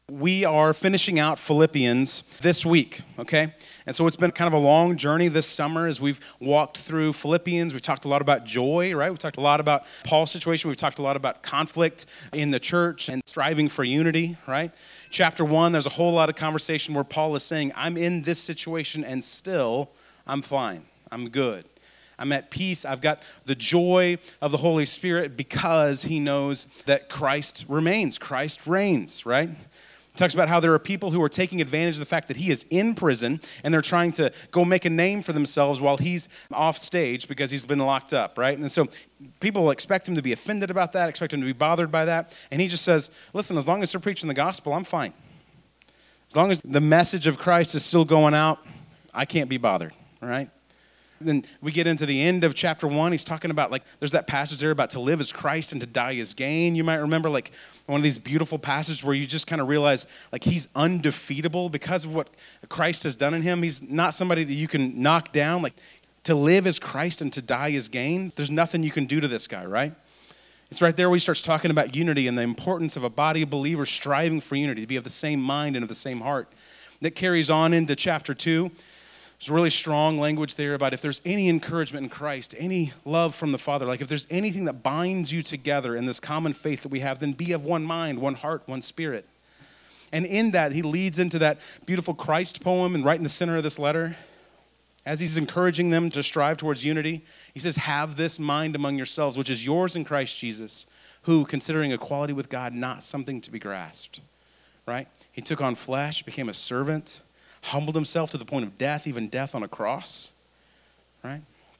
We are finishing out Philippians this week, okay? And so it's been kind of a long journey this summer as we've walked through Philippians. We've talked a lot about joy, right? We've talked a lot about Paul's situation. We've talked a lot about conflict in the church and striving for unity, right? Chapter 1, there's a whole lot of conversation where Paul is saying, I'm in this situation and still I'm fine. I'm good. I'm at peace. I've got the joy of the Holy Spirit because he knows that Christ remains. Christ reigns, right? He talks about how there are people who are taking advantage of the fact that he is in prison and they're trying to go make a name for themselves while he's off stage because he's been locked up, right? And so people expect him to be offended about that, expect him to be bothered by that. And he just says, listen, as long as they're preaching the gospel, I'm fine. As long as the message of Christ is still going out, I can't be bothered, all right? Then we get into the end of chapter 1. He's talking about, there's that passage there about to live as Christ and to die as gain. You might remember, one of these beautiful passages where you just kind of realize, he's undefeatable because of what Christ has done in him. He's not somebody that you can knock down. To live as Christ and to die as gain, there's nothing you can do to this guy, right? It's right there where he starts talking about unity and the importance of a body of believers striving for unity, to be of the same mind and of the same heart. That carries on into chapter 2. There's really strong language there about if there's any encouragement in Christ, any love from the Father, if there's anything that binds you together in this common faith that we have, then be of one mind, one heart, one spirit. And in that, he leads into that beautiful Christ poem, and right in the center of this letter, as he's encouraging them to strive towards unity, he says, have this mind among yourselves, which is yours in Christ Jesus, who, considering equality with God not something to be grasped, right? He took on flesh, became a servant, humbled himself to the point of death, even death on a cross, right?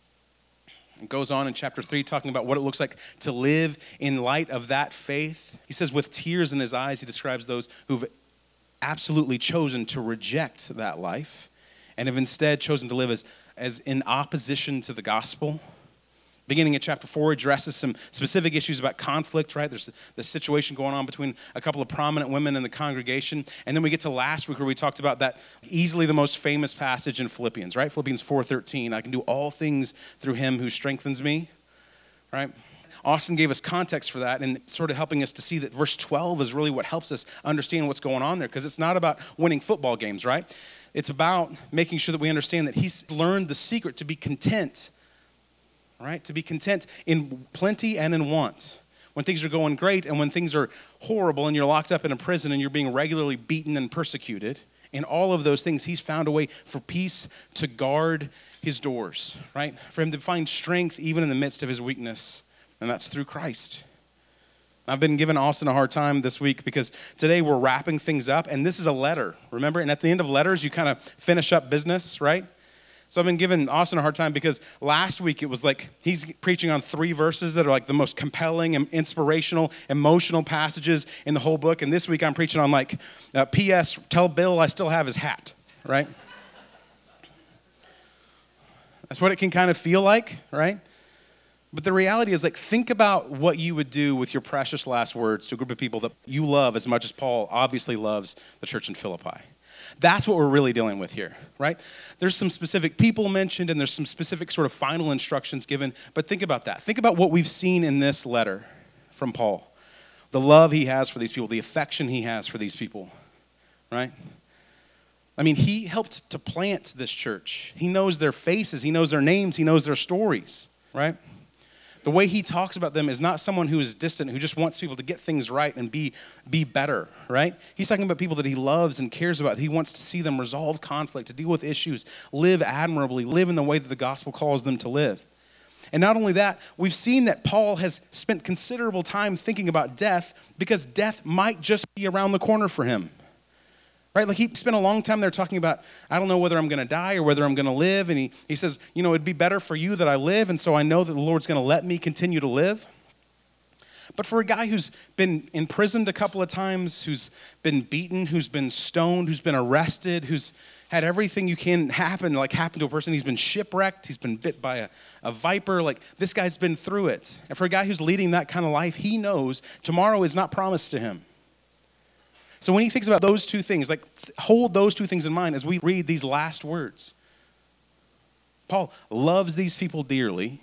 It goes on in chapter 3 talking about what it looks like to live in light of that faith. He says with tears in his eyes, he describes those who've absolutely chosen to reject that life and have instead chosen to live as in opposition to the gospel. Beginning at chapter 4, addresses some specific issues about conflict, right? There's the situation going on between a couple of prominent women in the congregation. And then we get to last week where we talked about that easily the most famous passage in Philippians, right? Philippians 4:13, I can do all things through him who strengthens me, right? Austin gave us context for that and sort of helping us to see that verse 12 is really what helps us understand what's going on there, because it's not about winning football games, right? It's about making sure that we understand that he's learned the secret to be content, right? To be content in plenty and in want. When things are going great and when things are horrible and you're locked up in a prison and you're being regularly beaten and persecuted, in all of those things, he's found a way for peace to guard his doors, right? For him to find strength even in the midst of his weakness, and that's through Christ. I've been giving Austin a hard time this week because today we're wrapping things up, and this is a letter, remember? And at the end of letters, you kind of finish up business, right? So I've been giving Austin a hard time because last week it was he's preaching on 3 verses that are the most compelling and inspirational, emotional passages in the whole book. And this week I'm preaching on P.S. Tell Bill I still have his hat, right? That's what it can kind of feel like, right? But the reality is, think about what you would do with your precious last words to a group of people that you love as much as Paul obviously loves the church in Philippi. That's what we're really dealing with here, right? There's some specific people mentioned and there's some specific sort of final instructions given, but think about that. Think about what we've seen in this letter from Paul. The love he has for these people, the affection he has for these people, right? I mean, he helped to plant this church. He knows their faces, he knows their names, he knows their stories, right? The way he talks about them is not someone who is distant, who just wants people to get things right and be better, right? He's talking about people that he loves and cares about. He wants to see them resolve conflict, to deal with issues, live admirably, live in the way that the gospel calls them to live. And not only that, we've seen that Paul has spent considerable time thinking about death because death might just be around the corner for him. Right? He spent a long time there talking about, I don't know whether I'm going to die or whether I'm going to live. And he says, it'd be better for you that I live. And so I know that the Lord's going to let me continue to live. But for a guy who's been imprisoned a couple of times, who's been beaten, who's been stoned, who's been arrested, who's had everything you can happen to a person, he's been shipwrecked, he's been bit by a viper, this guy's been through it. And for a guy who's leading that kind of life, he knows tomorrow is not promised to him. So when he thinks about those two things, hold those two things in mind as we read these last words. Paul loves these people dearly,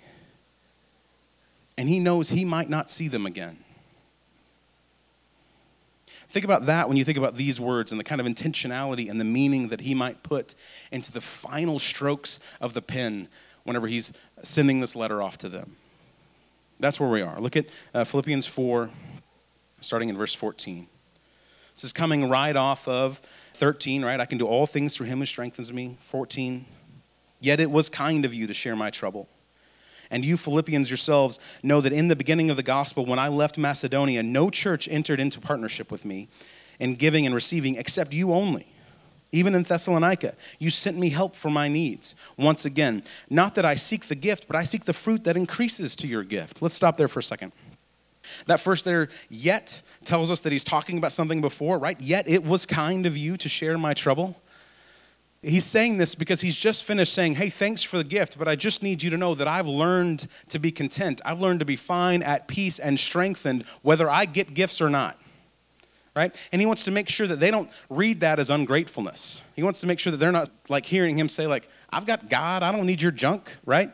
and he knows he might not see them again. Think about that when you think about these words and the kind of intentionality and the meaning that he might put into the final strokes of the pen whenever he's sending this letter off to them. That's where we are. Look at Philippians 4, starting in verse 14. This is coming right off of 13, right? I can do all things through him who strengthens me. 14. Yet it was kind of you to share my trouble. And you Philippians yourselves know that in the beginning of the gospel, when I left Macedonia, no church entered into partnership with me in giving and receiving except you only. Even in Thessalonica, you sent me help for my needs. Once again, not that I seek the gift, but I seek the fruit that increases to your gift. Let's stop there for a second. That first there, yet, tells us that he's talking about something before, right? Yet it was kind of you to share my trouble. He's saying this because he's just finished saying, hey, thanks for the gift, but I just need you to know that I've learned to be content. I've learned to be fine, at peace, and strengthened, whether I get gifts or not, right? And he wants to make sure that they don't read that as ungratefulness. He wants to make sure that they're not like hearing him say like, I've got God, I don't need your junk, right?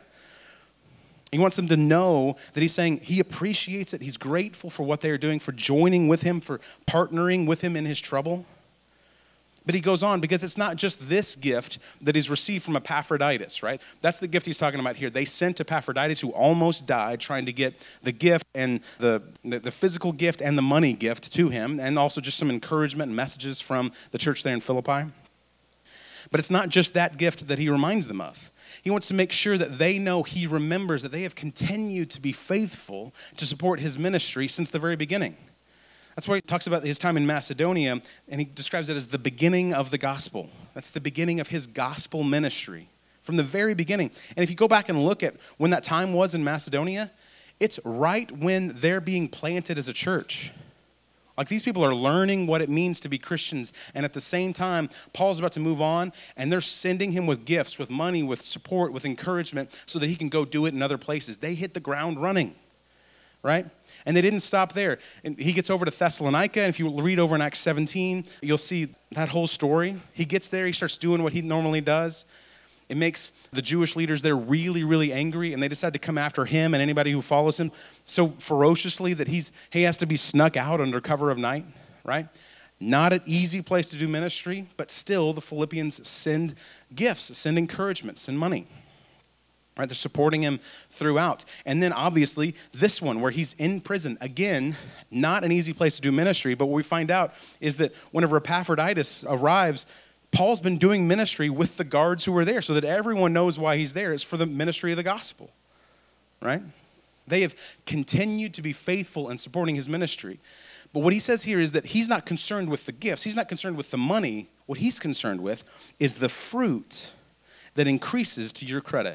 He wants them to know that he's saying he appreciates it. He's grateful for what they are doing, for joining with him, for partnering with him in his trouble. But he goes on because it's not just this gift that he's received from Epaphroditus, right? That's the gift he's talking about here. They sent Epaphroditus, who almost died, trying to get the gift and the physical gift and the money gift to him, and also just some encouragement and messages from the church there in Philippi. But it's not just that gift that he reminds them of. He wants to make sure that they know he remembers that they have continued to be faithful to support his ministry since the very beginning. That's why he talks about his time in Macedonia, and he describes it as the beginning of the gospel. That's the beginning of his gospel ministry from the very beginning. And if you go back and look at when that time was in Macedonia, it's right when they're being planted as a church. Like these people are learning what it means to be Christians, and at the same time, Paul's about to move on, and they're sending him with gifts, with money, with support, with encouragement, so that he can go do it in other places. They hit the ground running, right? And they didn't stop there. And he gets over to Thessalonica, and if you read over in Acts 17, you'll see that whole story. He gets there, he starts doing what he normally does. It makes the Jewish leaders there really, really angry, and they decide to come after him and anybody who follows him so ferociously that he has to be snuck out under cover of night, right? Not an easy place to do ministry, but still the Philippians send gifts, send encouragement, send money. Right, they're supporting him throughout. And then obviously this one where he's in prison. Again, not an easy place to do ministry, but what we find out is that whenever Epaphroditus arrives, Paul's been doing ministry with the guards who were there so that everyone knows why he's there. It's for the ministry of the gospel, right? They have continued to be faithful in supporting his ministry. But what he says here is that he's not concerned with the gifts. He's not concerned with the money. What he's concerned with is the fruit that increases to your credit.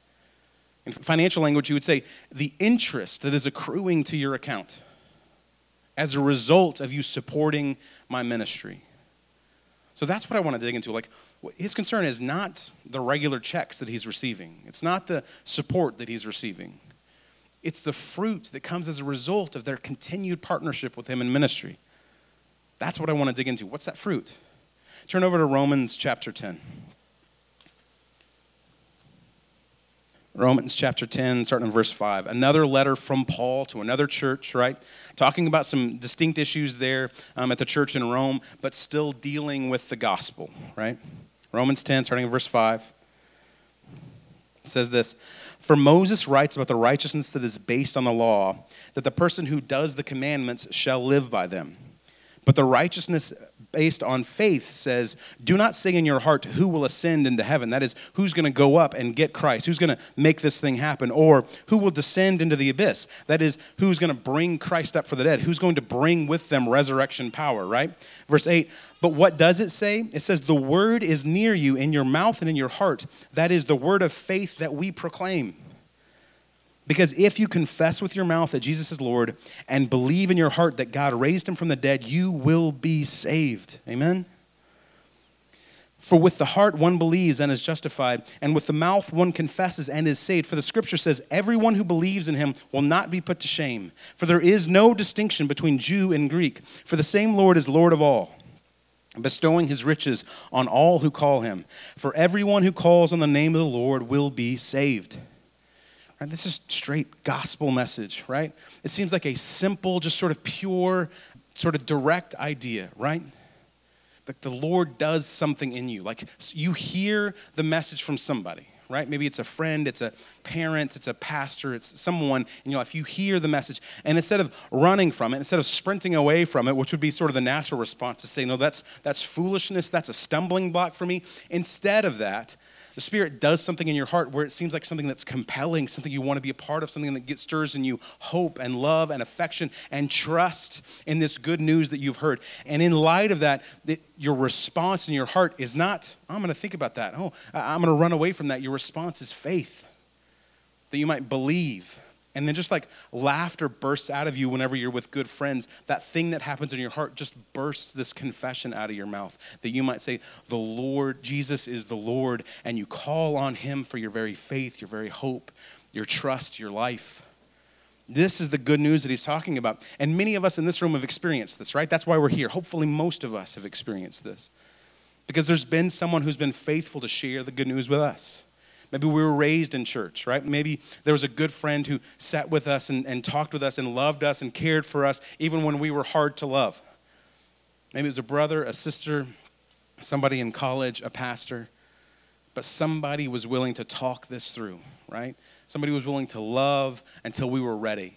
In financial language, you would say the interest that is accruing to your account as a result of you supporting my ministry. So that's what I want to dig into. Like, his concern is not the regular checks that he's receiving. It's not the support that he's receiving. It's the fruit that comes as a result of their continued partnership with him in ministry. That's what I want to dig into. What's that fruit? Turn over to Romans chapter 10. Romans chapter 10, starting in verse 5. Another letter from Paul to another church, right? Talking about some distinct issues there at the church in Rome, but still dealing with the gospel, right? Romans 10, starting in verse 5. It says this, "For Moses writes about the righteousness that is based on the law, that the person who does the commandments shall live by them. But the righteousness based on faith says, do not say in your heart who will ascend into heaven. That is, who's going to go up and get Christ? Who's going to make this thing happen? Or who will descend into the abyss? That is, who's going to bring Christ up for the dead? Who's going to bring with them resurrection power, right? Verse 8, but what does it say? It says, the word is near you in your mouth and in your heart. That is the word of faith that we proclaim. Because if you confess with your mouth that Jesus is Lord and believe in your heart that God raised him from the dead, you will be saved. Amen? For with the heart one believes and is justified, and with the mouth one confesses and is saved. For the scripture says, everyone who believes in him will not be put to shame. For there is no distinction between Jew and Greek. For the same Lord is Lord of all, bestowing his riches on all who call him. For everyone who calls on the name of the Lord will be saved. Right? This is straight gospel message, right? It seems like a simple, just sort of pure sort of direct idea, right? Like the Lord does something in you. Like you hear the message from somebody, right? Maybe it's a friend, it's a parent, it's a pastor, it's someone in your life. You hear the message, and instead of running from it, instead of sprinting away from it, which would be sort of the natural response to say, no, that's foolishness, that's a stumbling block for me. Instead of that, the Spirit does something in your heart where it seems like something that's compelling, something you want to be a part of, something that stirs in you hope and love and affection and trust in this good news that you've heard. And in light of that, your response in your heart is not, I'm going to think about that. Oh, I'm going to run away from that. Your response is faith, that you might believe. And then just like laughter bursts out of you whenever you're with good friends, that thing that happens in your heart just bursts this confession out of your mouth, that you might say, the Lord, Jesus is the Lord, and you call on him for your very faith, your very hope, your trust, your life. This is the good news that he's talking about. And many of us in this room have experienced this, right? That's why we're here. Hopefully most of us have experienced this, because there's been someone who's been faithful to share the good news with us. Maybe we were raised in church, right? Maybe there was a good friend who sat with us and talked with us and loved us and cared for us even when we were hard to love. Maybe it was a brother, a sister, somebody in college, a pastor. But somebody was willing to talk this through, right? Somebody was willing to love until we were ready.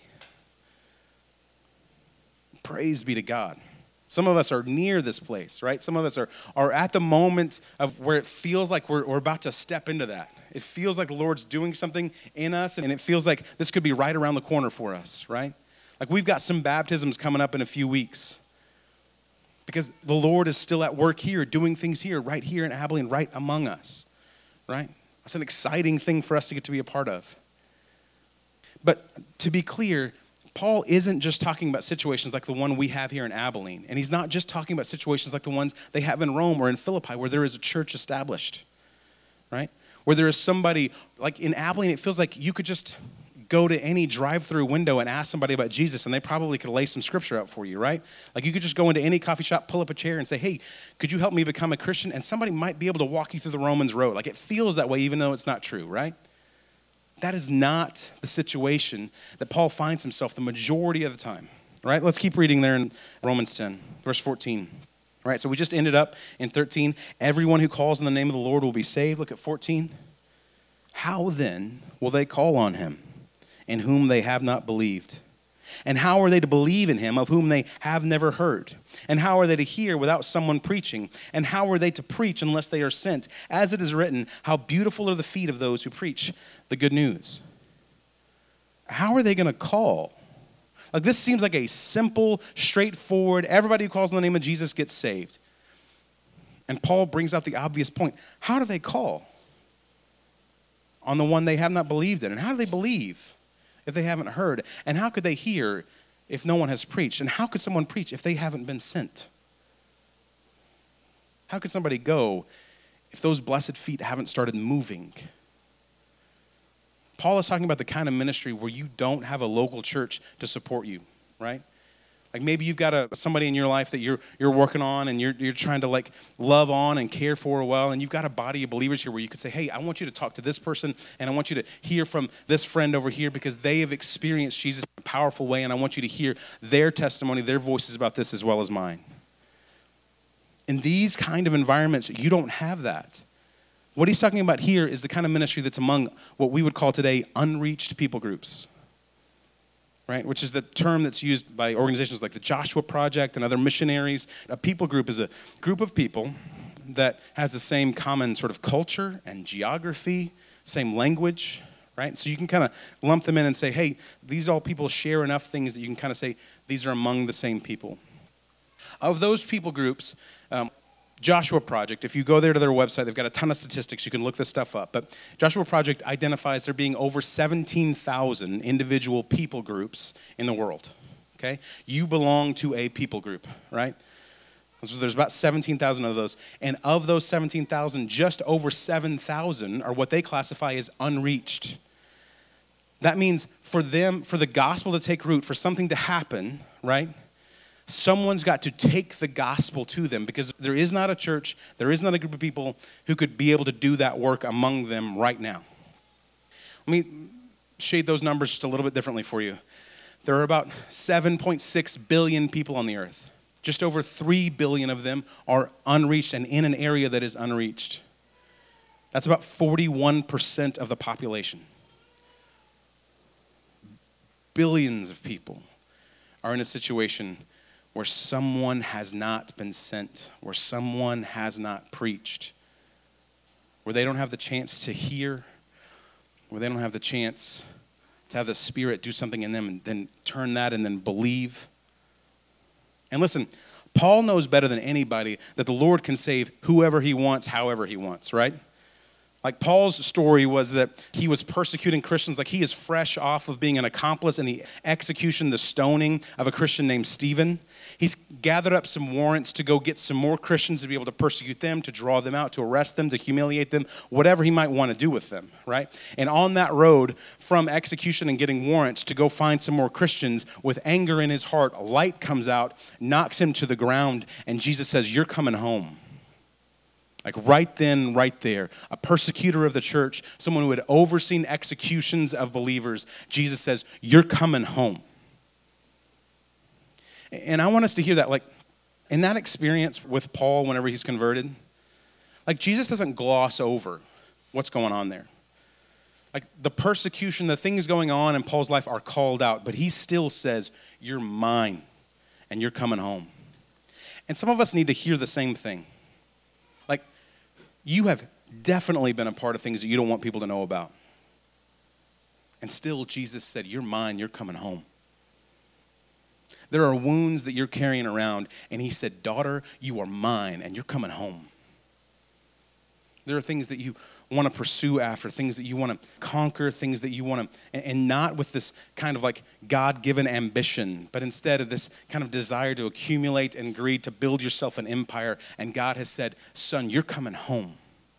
Praise be to God. Some of us are near this place, right? Some of us are at the moment of where it feels like we're about to step into that. It feels like the Lord's doing something in us, and it feels like this could be right around the corner for us, right? Like we've got some baptisms coming up in a few weeks because the Lord is still at work here, doing things here, right here in Abilene, right among us, right? That's an exciting thing for us to get to be a part of. But to be clear, Paul isn't just talking about situations like the one we have here in Abilene. And he's not just talking about situations like the ones they have in Rome or in Philippi where there is a church established, right? Where there is somebody, like in Abilene, it feels like you could just go to any drive-through window and ask somebody about Jesus, and they probably could lay some scripture out for you, right? Like you could just go into any coffee shop, pull up a chair and say, hey, could you help me become a Christian? And somebody might be able to walk you through the Romans road. Like it feels that way even though it's not true, right? That is not the situation that Paul finds himself the majority of the time, right? Let's keep reading there in Romans 10, verse 14. All right, so we just ended up in 13. Everyone who calls on the name of the Lord will be saved. Look at 14. How then will they call on him in whom they have not believed? And how are they to believe in him of whom they have never heard? And how are they to hear without someone preaching? And how are they to preach unless they are sent? As it is written, how beautiful are the feet of those who preach the good news. How are they going to call? Like this seems like a simple, straightforward, everybody who calls on the name of Jesus gets saved. And Paul brings out the obvious point. How do they call on the one they have not believed in? And how do they believe if they haven't heard? And how could they hear if no one has preached? And how could someone preach if they haven't been sent? How could somebody go if those blessed feet haven't started moving? Paul is talking about the kind of ministry where you don't have a local church to support you, right? Like maybe you've got somebody in your life that you're working on and you're trying to like love on and care for well, and you've got a body of believers here where you could say, hey, I want you to talk to this person and I want you to hear from this friend over here because they have experienced Jesus in a powerful way, and I want you to hear their testimony, their voices about this as well as mine. In these kind of environments, you don't have that. What he's talking about here is the kind of ministry that's among what we would call today unreached people groups, right? Which is the term that's used by organizations like the Joshua Project and other missionaries. A people group is a group of people that has the same common sort of culture and geography, same language, right? So you can kind of lump them in and say, hey, these all people share enough things that you can kind of say these are among the same people. Of those people groups, Joshua Project, if you go there to their website, they've got a ton of statistics. You can look this stuff up. But Joshua Project identifies there being over 17,000 individual people groups in the world, okay? You belong to a people group, right? So there's about 17,000 of those. And of those 17,000, just over 7,000 are what they classify as unreached. That means for them, for the gospel to take root, for something to happen, right? Someone's got to take the gospel to them because there is not a church, there is not a group of people who could be able to do that work among them right now. Let me shade those numbers just a little bit differently for you. There are about 7.6 billion people on the earth. Just over 3 billion of them are unreached and in an area that is unreached. That's about 41% of the population. Billions of people are in a situation where someone has not been sent, where someone has not preached, where they don't have the chance to hear, where they don't have the chance to have the Spirit do something in them and then turn that and then believe. And listen, Paul knows better than anybody that the Lord can save whoever he wants, however he wants, right? Like Paul's story was that he was persecuting Christians. Like he is fresh off of being an accomplice in the execution, the stoning of a Christian named Stephen. He's gathered up some warrants to go get some more Christians to be able to persecute them, to draw them out, to arrest them, to humiliate them, whatever he might want to do with them, right? And on that road from execution and getting warrants to go find some more Christians, with anger in his heart, light comes out, knocks him to the ground, and Jesus says, "You're coming home." Like right then, right there, a persecutor of the church, someone who had overseen executions of believers, Jesus says, "You're coming home." And I want us to hear that, like, in that experience with Paul whenever he's converted, like Jesus doesn't gloss over what's going on there. Like the persecution, the things going on in Paul's life are called out, but he still says, "You're mine, and you're coming home." And some of us need to hear the same thing. Like, you have definitely been a part of things that you don't want people to know about. And still, Jesus said, "You're mine, you're coming home." There are wounds that you're carrying around, and he said, "Daughter, you are mine, and you're coming home." There are things that you want to pursue after, things that you want to conquer, things that you want to, and not with this kind of like God-given ambition, but instead of this kind of desire to accumulate and greed, to build yourself an empire. And God has said, "Son, you're coming home."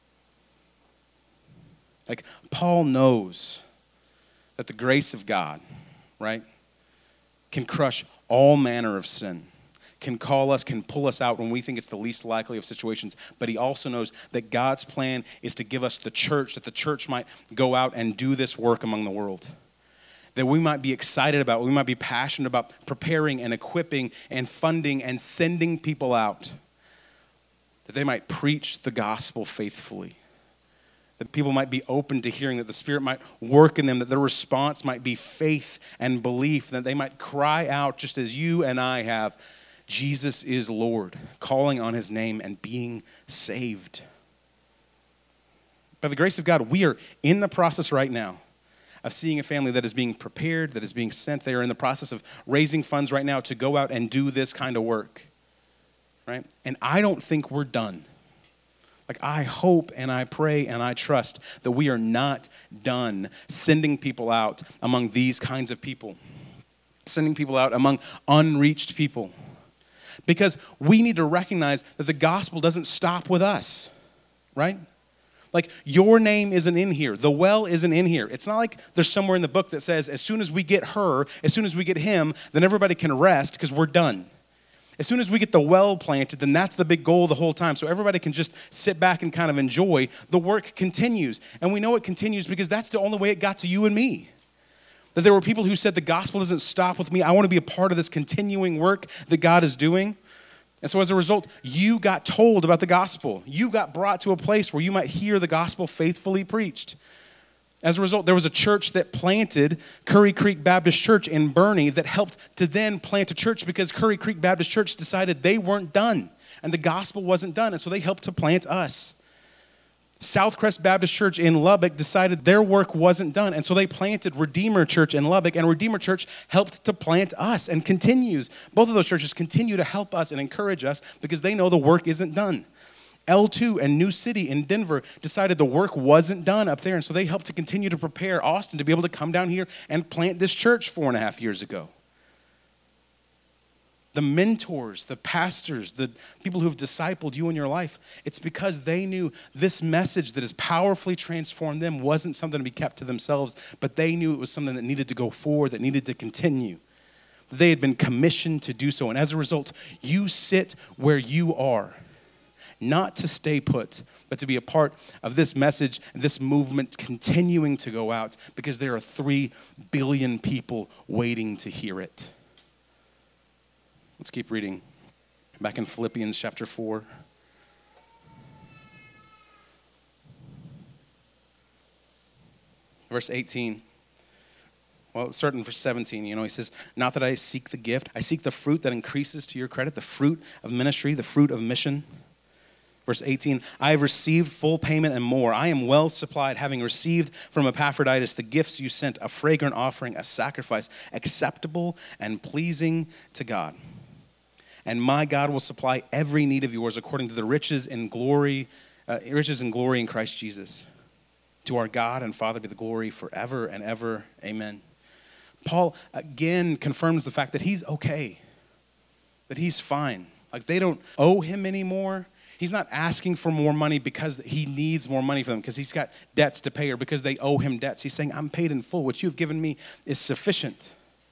Like Paul knows that the grace of God, right, can crush all manner of sin, can call us, can pull us out when we think it's the least likely of situations. But he also knows that God's plan is to give us the church, that the church might go out and do this work among the world. That we might be excited about, we might be passionate about preparing and equipping and funding and sending people out. That they might preach the gospel faithfully. That people might be open to hearing, that the Spirit might work in them, that their response might be faith and belief, that they might cry out just as you and I have, "Jesus is Lord," calling on his name and being saved. By the grace of God, we are in the process right now of seeing a family that is being prepared, that is being sent. They are in the process of raising funds right now to go out and do this kind of work, right? And I don't think we're done. Like I hope and I pray and I trust that we are not done sending people out among these kinds of people, sending people out among unreached people. Because we need to recognize that the gospel doesn't stop with us, right? Like your name isn't in here. The well isn't in here. It's not like there's somewhere in the book that says as soon as we get her, as soon as we get him, then everybody can rest because we're done. As soon as we get the well planted, then that's the big goal the whole time. So everybody can just sit back and kind of enjoy. The work continues. And we know it continues because that's the only way it got to you and me. That there were people who said the gospel doesn't stop with me. I want to be a part of this continuing work that God is doing. And so as a result, you got told about the gospel. You got brought to a place where you might hear the gospel faithfully preached. As a result, there was a church that planted Curry Creek Baptist Church in Boerne that helped to then plant a church because Curry Creek Baptist Church decided they weren't done and the gospel wasn't done, and so they helped to plant us. Southcrest Baptist Church in Lubbock decided their work wasn't done, and so they planted Redeemer Church in Lubbock, and Redeemer Church helped to plant us and continues. Both of those churches continue to help us and encourage us because they know the work isn't done. L2 and New City in Denver decided the work wasn't done up there, and so they helped to continue to prepare Austin to be able to come down here and plant this church 4.5 years ago. The mentors, the pastors, the people who have discipled you in your life, it's because they knew this message that has powerfully transformed them wasn't something to be kept to themselves, but they knew it was something that needed to go forward, that needed to continue. They had been commissioned to do so, and as a result, you sit where you are. not to stay put, but to be a part of this message and this movement continuing to go out because there are 3 billion people waiting to hear it. Let's keep reading. Back in Philippians chapter 4. Verse 18. Well, starting in verse 17, he says, not that I seek the gift, I seek the fruit that increases to your credit, the fruit of ministry, the fruit of mission. Verse 18, I have received full payment and more. I am well supplied, having received from Epaphroditus the gifts you sent, a fragrant offering, a sacrifice, acceptable and pleasing to God. And my God will supply every need of yours according to the riches and glory in Christ Jesus. To our God and Father be the glory forever and ever. Amen. Paul again confirms the fact that he's okay, that he's fine. Like they don't owe him anymore. He's not asking for more money because he needs more money for them, because he's got debts to pay or because they owe him debts. He's saying, I'm paid in full. What you've given me is sufficient.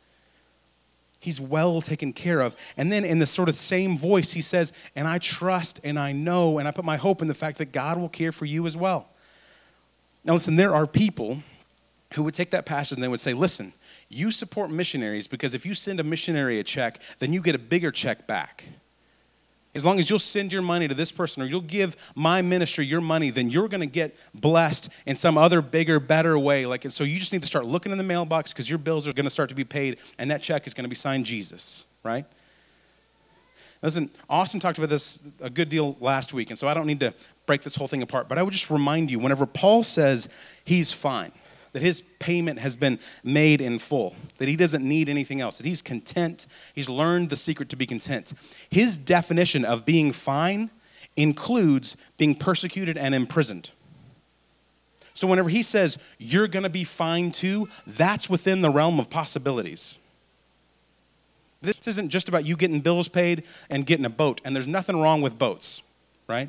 He's well taken care of. And then in the sort of same voice, he says, and I trust and I know and I put my hope in the fact that God will care for you as well. Now listen, there are people who would take that passage and they would say, listen, you support missionaries because if you send a missionary a check, then you get a bigger check back. As long as you'll send your money to this person or you'll give my ministry your money, then you're going to get blessed in some other bigger, better way. And so you just need to start looking in the mailbox because your bills are going to start to be paid and that check is going to be signed Jesus, right? Listen, Austin talked about this a good deal last week, and so I don't need to break this whole thing apart, but I would just remind you, whenever Paul says he's fine, that his payment has been made in full, that he doesn't need anything else, that he's content, he's learned the secret to be content. His definition of being fine includes being persecuted and imprisoned. So whenever he says, you're going to be fine too, that's within the realm of possibilities. This isn't just about you getting bills paid and getting a boat, and there's nothing wrong with boats, right?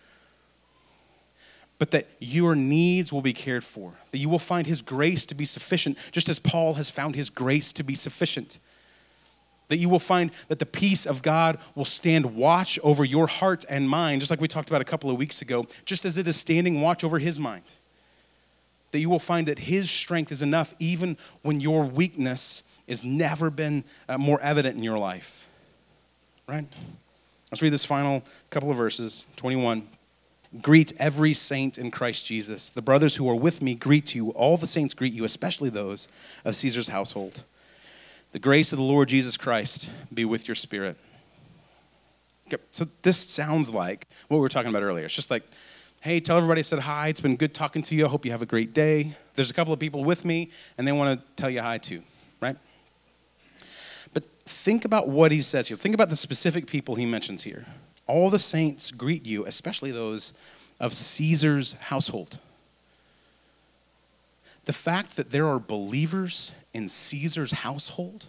But that your needs will be cared for, that you will find his grace to be sufficient, just as Paul has found his grace to be sufficient. That you will find that the peace of God will stand watch over your heart and mind, just like we talked about a couple of weeks ago, just as it is standing watch over his mind. That you will find that his strength is enough even when your weakness has never been more evident in your life, right? Let's read this final couple of verses, 21. Greet every saint in Christ Jesus. The brothers who are with me greet you. All the saints greet you, especially those of Caesar's household. The grace of the Lord Jesus Christ be with your spirit. Okay, so this sounds like what we were talking about earlier. It's just like, hey, tell everybody I said hi. It's been good talking to you. I hope you have a great day. There's a couple of people with me, and they want to tell you hi too, right? But think about what he says here. Think about the specific people he mentions here. All the saints greet you, especially those of Caesar's household. The fact that there are believers in Caesar's household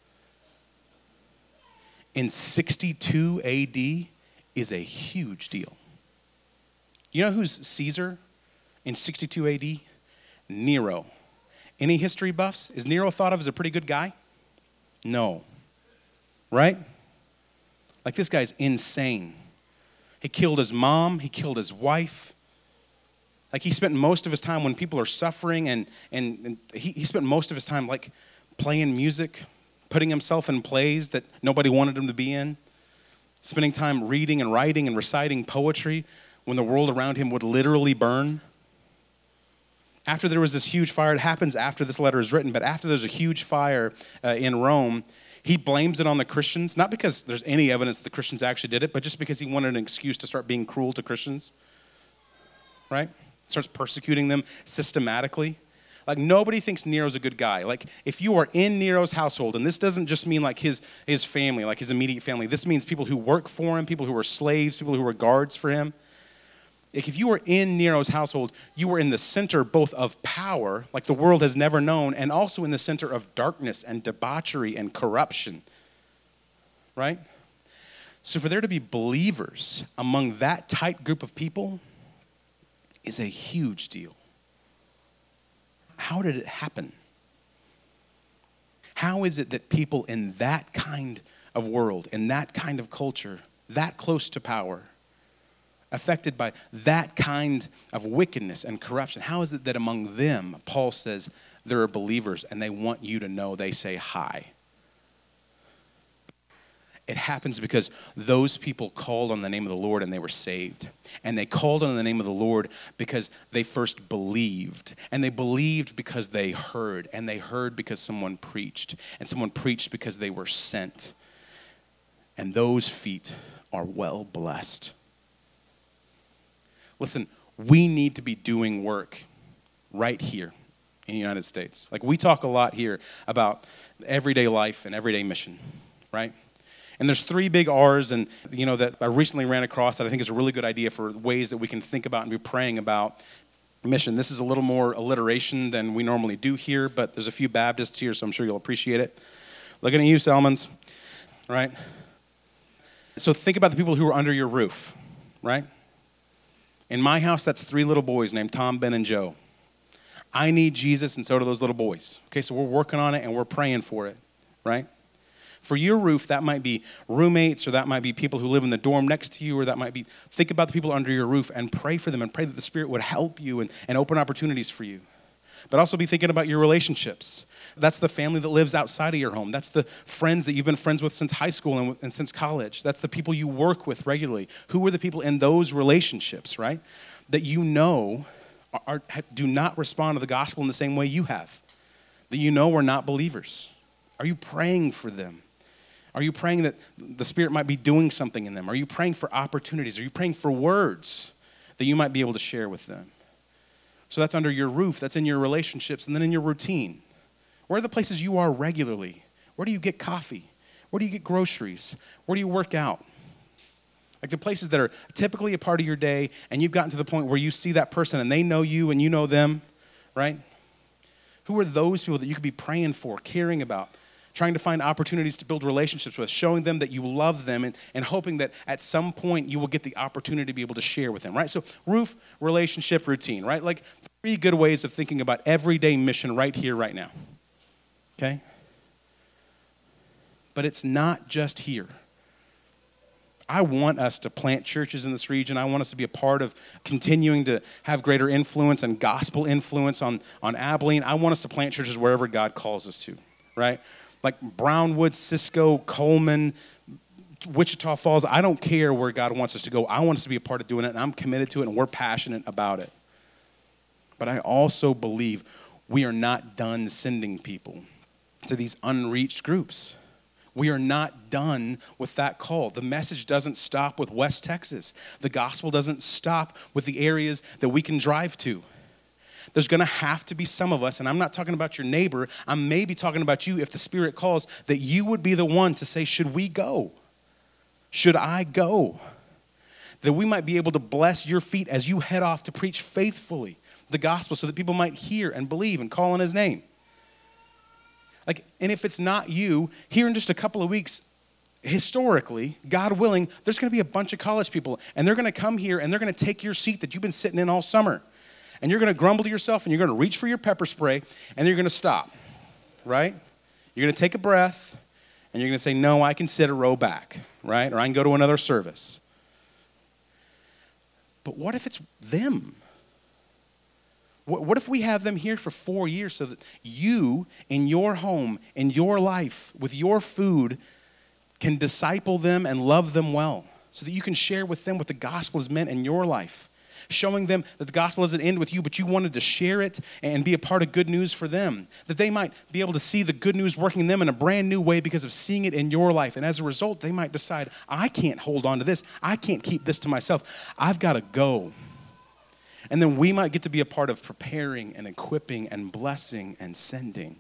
in 62 AD is a huge deal. You know who's Caesar in 62 AD? Nero. Any history buffs? Is Nero thought of as a pretty good guy? No. Right? Like, this guy's insane. He killed his mom. He killed his wife. Like, he spent most of his time when people are suffering, and he spent most of his time, like, playing music, putting himself in plays that nobody wanted him to be in, spending time reading and writing and reciting poetry when the world around him would literally burn. After there was this huge fire, it happens after this letter is written, but after there's a huge fire in Rome, he blames it on the Christians, not because there's any evidence the Christians actually did it, but just because he wanted an excuse to start being cruel to Christians, right? Starts persecuting them systematically. Like, nobody thinks Nero's a good guy. Like, if you are in Nero's household, and this doesn't just mean like his family, like his immediate family. This means people who work for him, people who are slaves, people who are guards for him. Like, if you were in Nero's household, you were in the center both of power, like the world has never known, and also in the center of darkness and debauchery and corruption, right? So for there to be believers among that tight group of people is a huge deal. How did it happen? How is it that people in that kind of world, in that kind of culture, that close to power, affected by that kind of wickedness and corruption? How is it that among them, Paul says, there are believers and they want you to know they say hi? It happens because those people called on the name of the Lord and they were saved. And they called on the name of the Lord because they first believed. And they believed because they heard. And they heard because someone preached. And someone preached because they were sent. And those feet are well blessed. Listen, we need to be doing work right here in the United States. Like, we talk a lot here about everyday life and everyday mission, right? And there's 3 big R's, and that I recently ran across that I think is a really good idea for ways that we can think about and be praying about mission. This is a little more alliteration than we normally do here, but there's a few Baptists here, so I'm sure you'll appreciate it. Looking at you, Selmans, right? So think about the people who are under your roof, right? In my house, that's 3 little boys named Tom, Ben, and Joe. I need Jesus, and so do those little boys. Okay, so we're working on it, and we're praying for it, right? For your roof, that might be roommates, or that might be people who live in the dorm next to you, or that might be, think about the people under your roof and pray for them and pray that the Spirit would help you and open opportunities for you. But also be thinking about your relationships. That's the family that lives outside of your home. That's the friends that you've been friends with since high school and since college. That's the people you work with regularly. Who are the people in those relationships, right? That do not respond to the gospel in the same way you have. That are not believers. Are you praying for them? Are you praying that the Spirit might be doing something in them? Are you praying for opportunities? Are you praying for words that you might be able to share with them? So that's under your roof. That's in your relationships. And then in your routine. Where are the places you are regularly? Where do you get coffee? Where do you get groceries? Where do you work out? Like the places that are typically a part of your day, and you've gotten to the point where you see that person and they know you and you know them, right? Who are those people that you could be praying for, caring about, trying to find opportunities to build relationships with, showing them that you love them, and hoping that at some point you will get the opportunity to be able to share with them, right? So roof, relationship, routine, right? Like 3 good ways of thinking about everyday mission right here, right now, okay? But it's not just here. I want us to plant churches in this region. I want us to be a part of continuing to have greater influence and gospel influence on Abilene. I want us to plant churches wherever God calls us to, right? Like Brownwood, Cisco, Coleman, Wichita Falls. I don't care where God wants us to go. I want us to be a part of doing it, and I'm committed to it, and we're passionate about it. But I also believe we are not done sending people to these unreached groups. We are not done with that call. The message doesn't stop with West Texas. The gospel doesn't stop with the areas that we can drive to. There's going to have to be some of us, and I'm not talking about your neighbor. I'm maybe talking about you if the Spirit calls, that you would be the one to say, should we go? Should I go? That we might be able to bless your feet as you head off to preach faithfully the gospel so that people might hear and believe and call on His name. And if it's not you, here in just a couple of weeks, historically, God willing, there's going to be a bunch of college people, and they're going to come here, and they're going to take your seat that you've been sitting in all summer. And you're going to grumble to yourself, and you're going to reach for your pepper spray, and you're going to stop, right? You're going to take a breath, and you're going to say, no, I can sit a row back, right? Or I can go to another service. But what if it's them? What if we have them here for 4 years so that you, in your home, in your life, with your food, can disciple them and love them well so that you can share with them what the gospel has meant in your life, showing them that the gospel doesn't end with you, but you wanted to share it and be a part of good news for them, that they might be able to see the good news working in them in a brand new way because of seeing it in your life. And as a result, they might decide, I can't hold on to this. I can't keep this to myself. I've got to go. And then we might get to be a part of preparing and equipping and blessing and sending.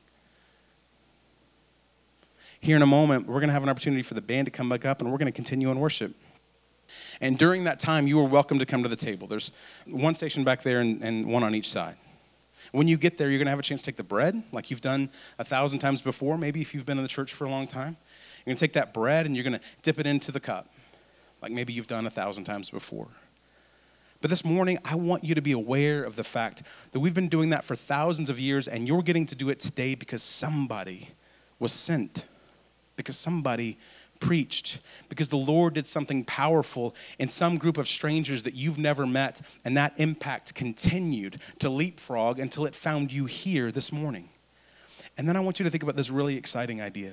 Here in a moment, we're going to have an opportunity for the band to come back up, and we're going to continue in worship. And during that time, you are welcome to come to the table. There's one station back there and one on each side. When you get there, you're going to have a chance to take the bread, like you've done 1,000 times before, maybe if you've been in the church for a long time. You're going to take that bread, and you're going to dip it into the cup, like maybe you've done 1,000 times before. But this morning, I want you to be aware of the fact that we've been doing that for thousands of years, and you're getting to do it today because somebody was sent, because somebody preached, because the Lord did something powerful in some group of strangers that you've never met, and that impact continued to leapfrog until it found you here this morning. And then I want you to think about this really exciting idea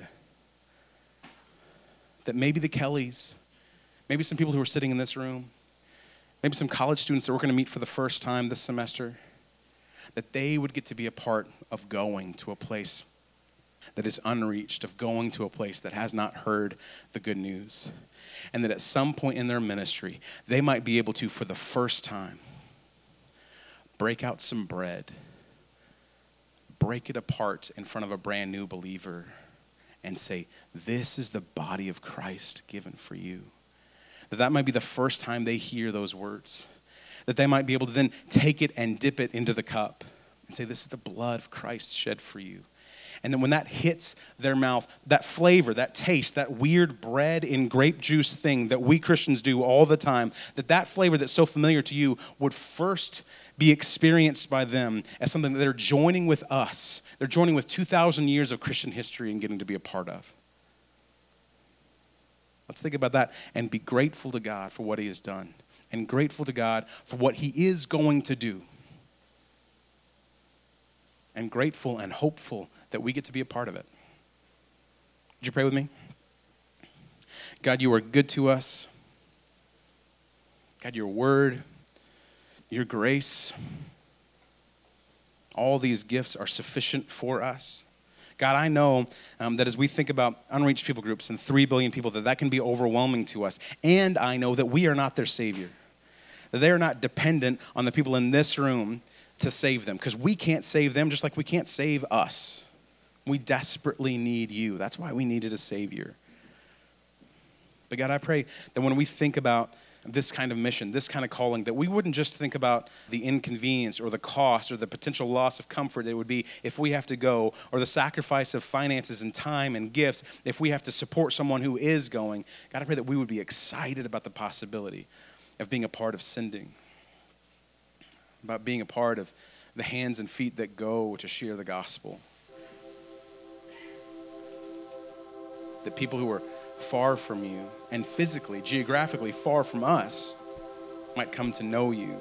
that maybe the Kellys, maybe some people who are sitting in this room, maybe some college students that we're going to meet for the first time this semester, that they would get to be a part of going to a place that is unreached, of going to a place that has not heard the good news. And that at some point in their ministry, they might be able to, for the first time, break out some bread, break it apart in front of a brand new believer, and say, this is the body of Christ given for you. That might be the first time they hear those words. That they might be able to then take it and dip it into the cup and say, this is the blood of Christ shed for you. And then when that hits their mouth, that flavor, that taste, that weird bread in grape juice thing that we Christians do all the time, that flavor that's so familiar to you would first be experienced by them as something that they're joining with us. They're joining with 2,000 years of Christian history and getting to be a part of. Let's think about that and be grateful to God for what he has done, and grateful to God for what he is going to do, and grateful and hopeful that we get to be a part of it. Would you pray with me? God, you are good to us. God, your word, your grace, all these gifts are sufficient for us. God, I know that as we think about unreached people groups and 3 billion people, that can be overwhelming to us. And I know that we are not their Savior, that they are not dependent on the people in this room to save them, because we can't save them just like we can't save us. We desperately need you. That's why we needed a Savior. But God, I pray that when we think about this kind of mission, this kind of calling, that we wouldn't just think about the inconvenience or the cost or the potential loss of comfort that it would be if we have to go, or the sacrifice of finances and time and gifts if we have to support someone who is going. God, I pray that we would be excited about the possibility of being a part of sending, about being a part of the hands and feet that go to share the gospel. That people who are far from you and physically, geographically far from us might come to know you.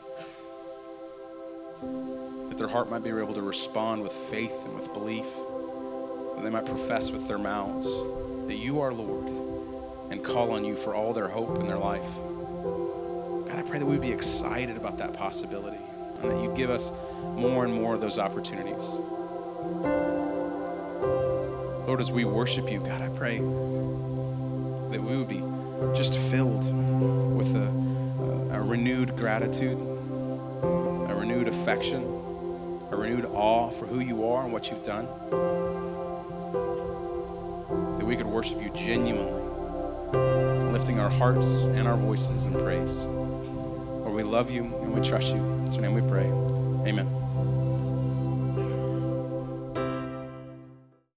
That their heart might be able to respond with faith and with belief. And they might profess with their mouths that you are Lord and call on you for all their hope in their life. God, I pray that we'd be excited about that possibility and that you give us more and more of those opportunities. Lord, as we worship you, God, I pray that we would be just filled with a renewed gratitude, a renewed affection, a renewed awe for who you are and what you've done. That we could worship you genuinely, lifting our hearts and our voices in praise. Lord, we love you and we trust you. In your name we pray. Amen.